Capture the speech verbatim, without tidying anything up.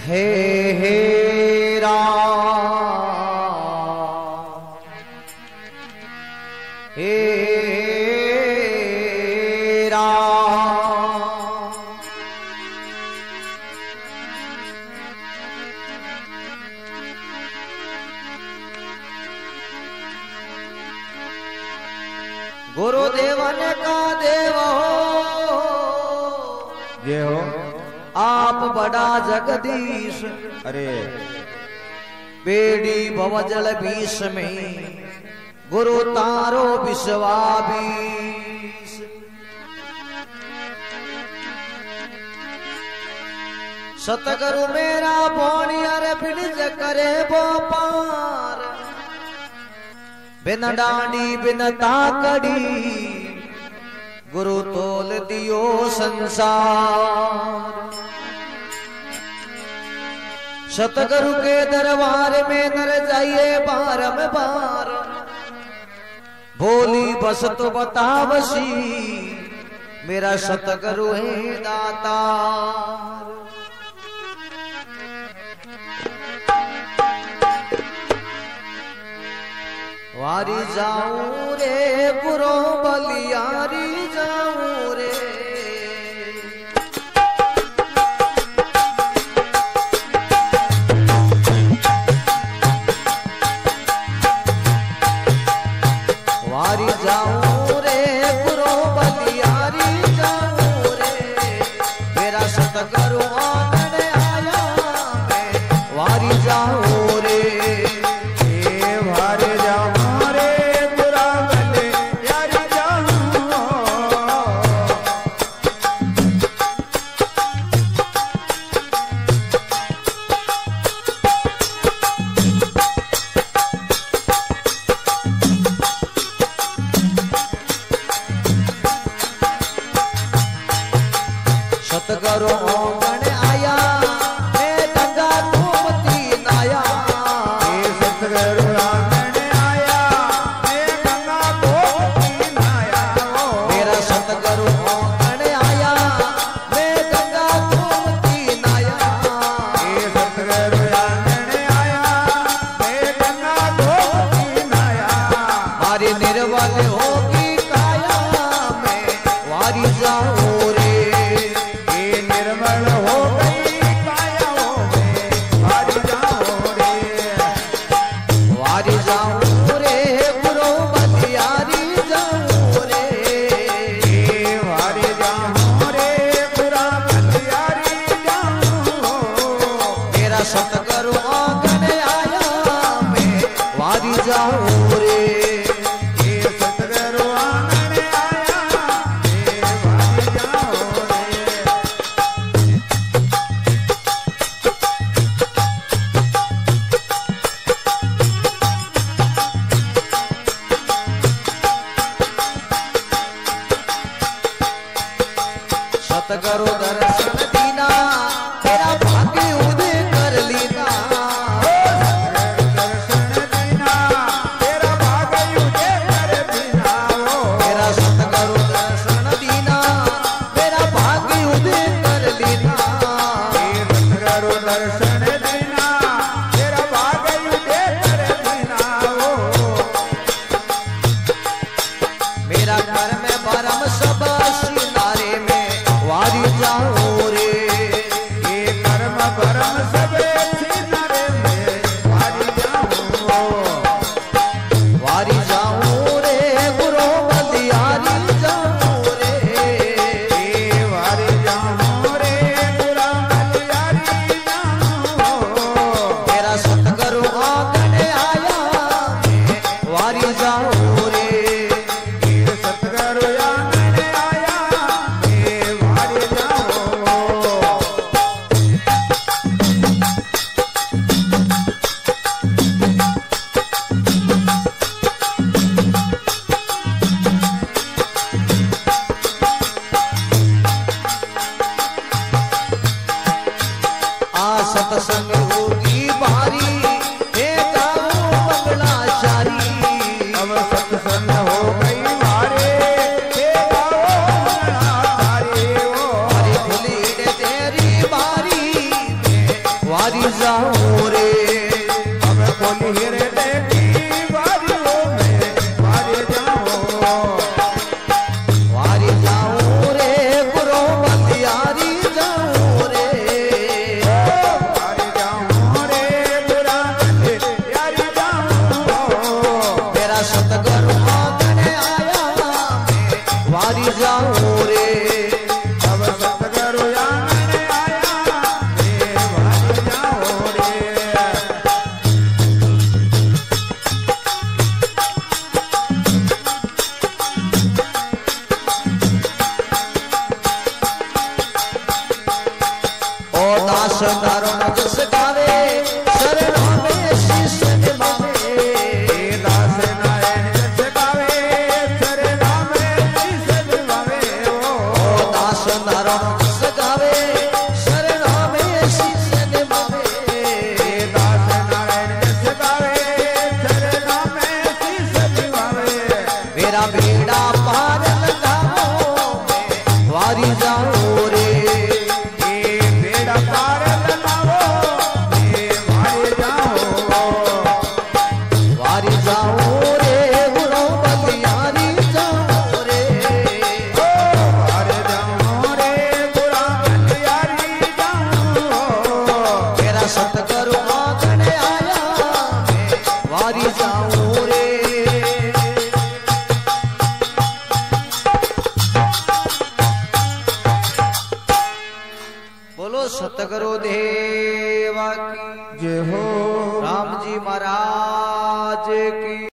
हे हे राम हे राम गुरुदेवन का देव हो ये हो आप बड़ा जगदीश। अरे बेड़ी भवजल बीस में गुरु तारो विश्वाबीस। सतगुरु मेरा बोनी अरे बिलिज करे वो पार। बिन डांडी बिन ताकड़ी गुरु तोल दियो संसार। सतगुरु के दरबार में नर जाइए बारम बार। बोली बस तो बतावसी मेरा सतगुरु है दातार। वारी जाऊं रे गुरु बलियारी जाऊं रे। वारी जाऊं रे गुरु बलियारी जाऊं रे। मेरा सतगुरु आंगन आया मैं वारी जाऊं रे। वारी जाऊं रे गुरु बलियारी जाऊं। सतगुरु आंगन आया मैं गंगा घूमती नाया। सतगुरु आंगन आया मैं गंगा घूमती नाया। मेरा सतगुरु आंगन आया मैं गंगा घूमती नाया। सतगुरु आंगन आया मैं गंगा घूमती नाया। मारी निर्बल होगी काया मैं वारी जाऊं रे। निर्मल हो गई काया हो मैं वारी जाऊं रे। वारी जाऊं रे गुरु बलियारी जाऊं रे। वारी जाऊं रे गुरु बलियारी जाऊं। मेरा सतगुरु आंगन आया मैं वारी जाऊं रे। सतगुरु आंगन आया मैं वारी जाऊं रे। सतगुरु दर्शन दीना तेरा भाग्य उदय कर लीना। दर्शन दीना तेरा भाग्य उदय कर दीना। मेरा सतगुरु दर्शन दीना तेरा भाग्य उदय कर लीना। सतगुरु दर्शन दीना तेरा भाग्य उदय कर दीना। मेरा घर में भरम सब सिनारे में वारी जाऊं रे। ये कर ओ दास दारुण जस गावे